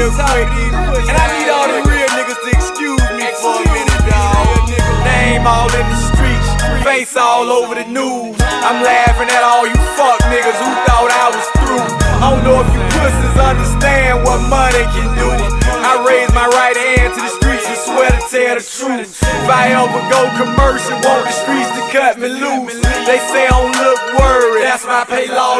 real quick. And I need all the real niggas to excuse me for a minute, dawg. Name all in the streets, face all over the news. I'm laughing at all you fuck niggas who thought I was through. I don't know if you pussies understand what money can do. I raise my right hand to the streets and swear to tell the truth. If I ever go commercial, want the streets to cut me loose. They say I don't look worried, that's why I pay law.